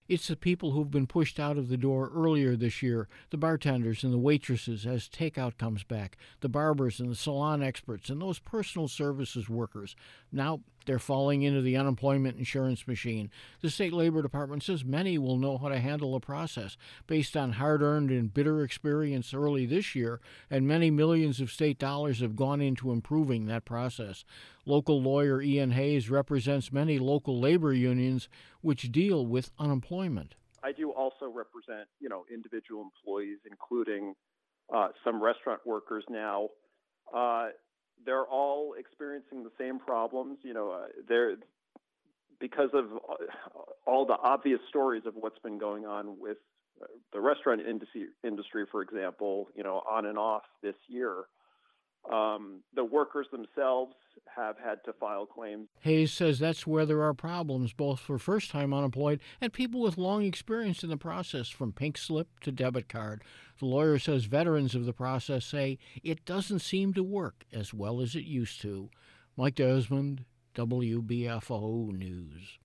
It's the people who've been pushed out of the door earlier this year, the bartenders and the waitresses as takeout comes back, the barbers and the salon experts, and those personal services workers. Now they're falling into the unemployment insurance machine. The state labor department says many will know how to handle the process based on hard-earned and bitter experience early this year, and many millions of state dollars have gone into improving that process. Local lawyer Ian Hayes represents many local labor unions which deal with unemployment. I do also represent, individual employees, including some restaurant workers now. They're all experiencing the same problems. They're because of all the obvious stories of what's been going on with the restaurant industry, for example, on and off this year. The workers themselves have had to file claims. Hayes says that's where there are problems, both for first-time unemployed and people with long experience in the process, from pink slip to debit card. The lawyer says veterans of the process say it doesn't seem to work as well as it used to. Mike Desmond, WBFO News.